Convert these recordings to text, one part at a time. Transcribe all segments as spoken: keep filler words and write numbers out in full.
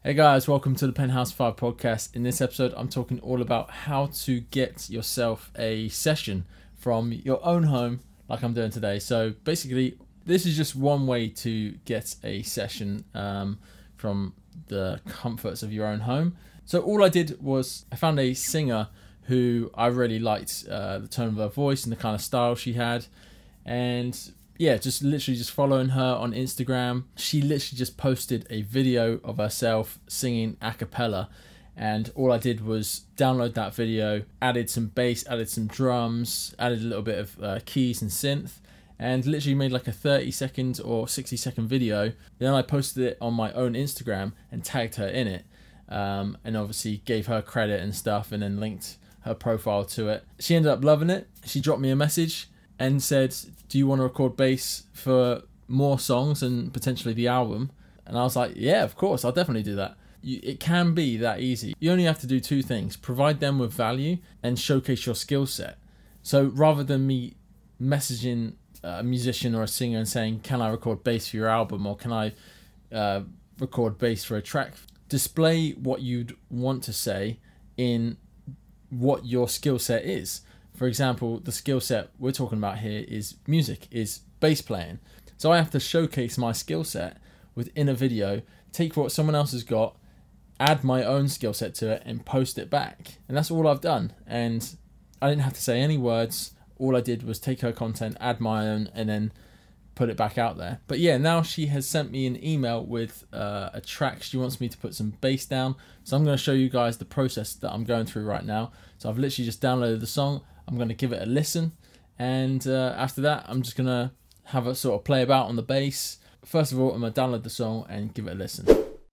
Hey guys, welcome to the Penthouse five podcast. In this episode, I'm talking all about how to get yourself a session from your own home like I'm doing today. So basically, this is just one way to get a session um, from the comforts of your own home. So all I did was I found a singer who I really liked uh, the tone of her voice and the kind of style she had. And yeah, just literally just following her on Instagram. She literally just posted a video of herself singing a cappella, and all I did was download that video, added some bass, added some drums, added a little bit of uh, keys and synth, and literally made like a thirty second or sixty second video. Then I posted it on my own Instagram and tagged her in it, um, and obviously gave her credit and stuff, and then linked her profile to it. She ended up loving it. She dropped me a message and said, do you want to record bass for more songs and potentially the album? And I was like, yeah, of course, I'll definitely do that. You, it can be that easy. You only have to do two things: provide them with value and showcase your skill set. So rather than me messaging a musician or a singer and saying, can I record bass for your album, or can I uh, record bass for a track, display what you'd want to say in what your skill set is. For example, the skill set we're talking about here is music, is bass playing. So I have to showcase my skill set within a video, take what someone else has got, add my own skill set to it, and post it back. And that's all I've done. And I didn't have to say any words. All I did was take her content, add my own, and then put it back out there. But yeah, now she has sent me an email with uh, a track. She wants me to put some bass down. So I'm going to show you guys the process that I'm going through right now. So I've literally just downloaded the song. I'm going to give it a listen, and uh, after that I'm just going to have a sort of play about on the bass. First of all, I'm going to download the song and give it a listen.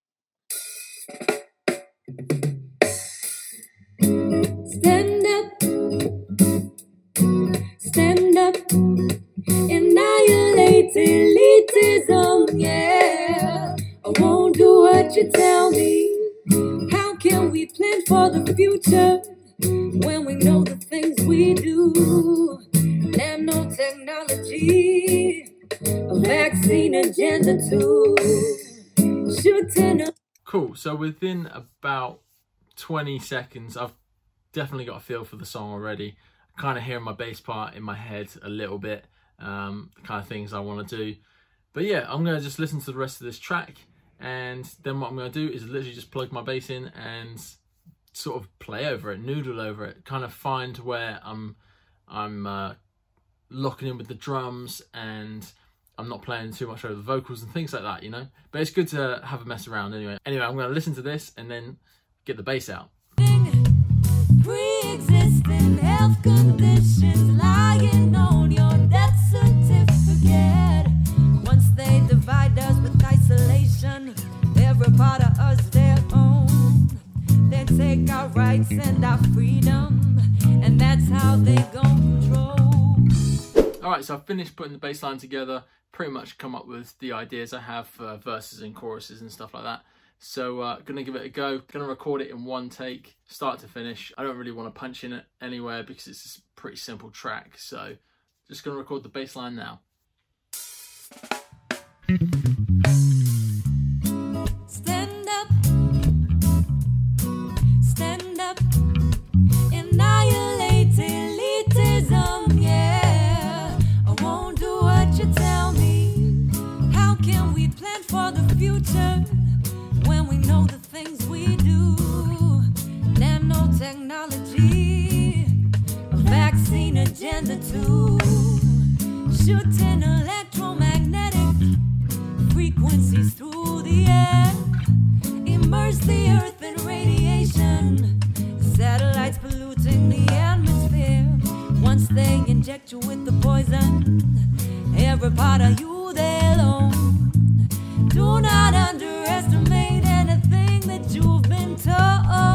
Stand up, stand up, annihilate elitism, yeah. I won't do what you tell me. How can we plan for the future when we know the things we do? Nanotechnology, a vaccine agenda too. Shooting up. Cool. So within about twenty seconds, I've definitely got a feel for the song already. Kind of hearing my bass part in my head a little bit, um, the kind of things I want to do. But yeah, I'm going to just listen to the rest of this track, and then what I'm going to do is literally just plug my bass in and sort of play over it, noodle over it, kind of find where I'm I'm uh, locking in with the drums, and I'm not playing too much over the vocals and things like that, you know. But it's good to have a mess around anyway. Anyway, I'm going to listen to this and then get the bass out. Pre-existing health conditions lying on your death certificate. Once they divide us with isolation, every part of us their own. They take our rights and our freedom, and that's how they gon' control. Alright, so I've finished putting the bass line together, pretty much come up with the ideas I have for verses and choruses and stuff like that. So uh, gonna give it a go, gonna record it in one take, start to finish. I don't really want to punch in it anywhere because it's a pretty simple track, so just gonna record the bass line now. Stand up, stand up, annihilate elitism, yeah. I won't do what you tell me. How can we plan for the future when we know the things we do? Nanotechnology, a vaccine agenda too. Shooting electromagnetic frequencies through the air, immerse the earth in radiation, satellites polluting the atmosphere. Once they inject you with the poison, every part of you they own. Do not underestimate anything that you've been told.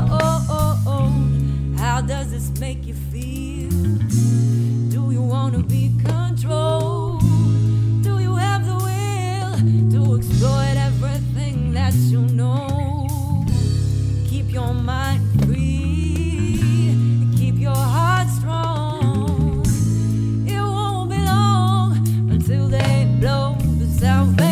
How does this make you feel? Do you want to be controlled? Do you have the will to exploit everything that you know? Keep your mind free, keep your heart strong. It won't be long until they blow the South.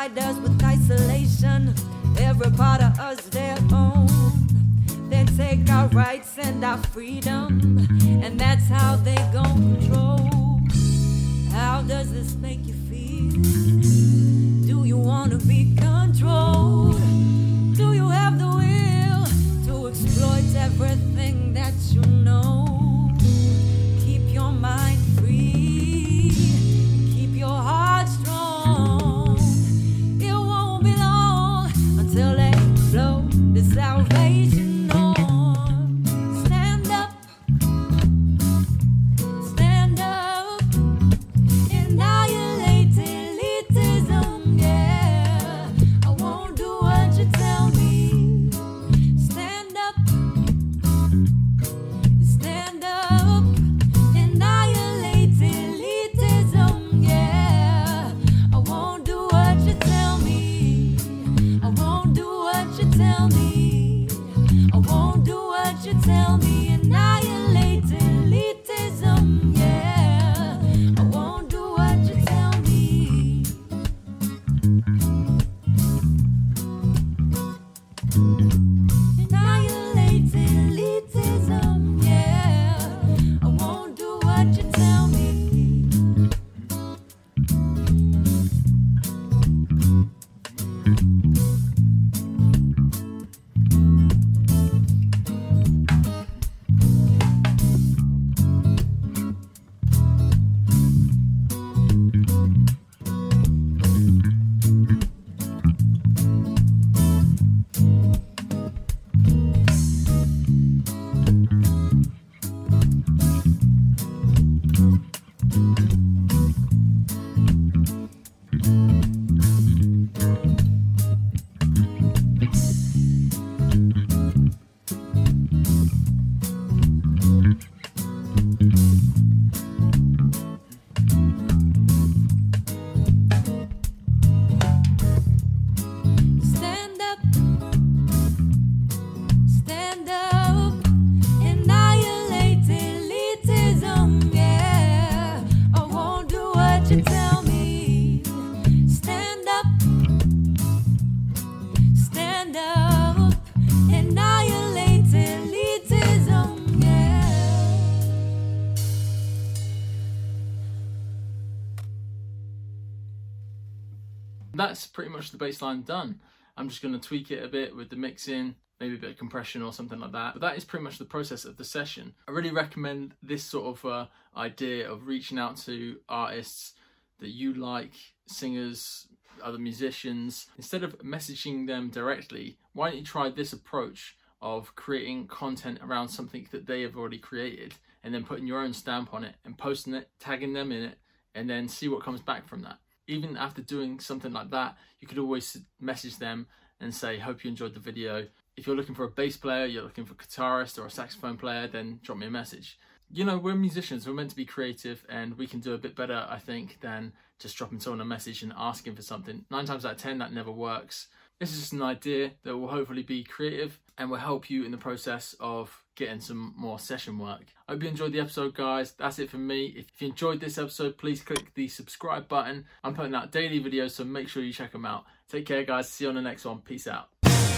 divide us with isolation. Every part of us their own. They take our rights and our freedom, and that's how they gon' control. How does this make you feel? Do you wanna be controlled? Do you have the will to exploit everything that you know? Keep your mind free, keep your heart strong. It won't be long until they flow the salvation on. Stand up, stand up, annihilate elitism, yeah. I won't do what you tell me. Stand up, stand up, annihilate elitism, yeah. I won't do what you tell me. I won't do what you tell me. I won't do what you tell me. Annihilate elitism, yeah. I won't do what you tell me. Annihilate elitism, yeah. I won't do what you tell me. Stand up, stand up, annihilate elitism, yeah. I won't do what you tell me. Stand up, stand up, annihilate elitism, yeah. That's pretty much the bass line done. I'm just going to tweak it a bit with the mixing, maybe a bit of compression or something like that. But that is pretty much the process of the session. I really recommend this sort of uh, idea of reaching out to artists that you like, singers, other musicians. Instead of messaging them directly, why don't you try this approach of creating content around something that they have already created and then putting your own stamp on it and posting it, tagging them in it, and then see what comes back from that. Even after doing something like that, you could always message them and say, hope you enjoyed the video. If you're looking for a bass player, you're looking for a guitarist or a saxophone player, then drop me a message. You know, we're musicians, we're meant to be creative, and we can do a bit better, I think, than just dropping someone a message and asking for something. Nine times out of ten, that never works. This is just an idea that will hopefully be creative and will help you in the process of getting some more session work. I hope you enjoyed the episode, guys. That's it from me. If you enjoyed this episode, please click the subscribe button. I'm putting out daily videos, so make sure you check them out. Take care, guys. See you on the next one. Peace out.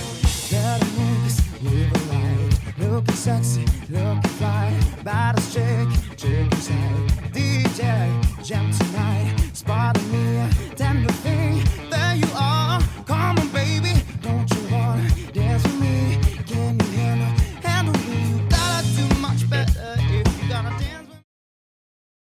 Looking sexy, looking fly, bottles shake, chicken side, D J, jam tonight, spotting me.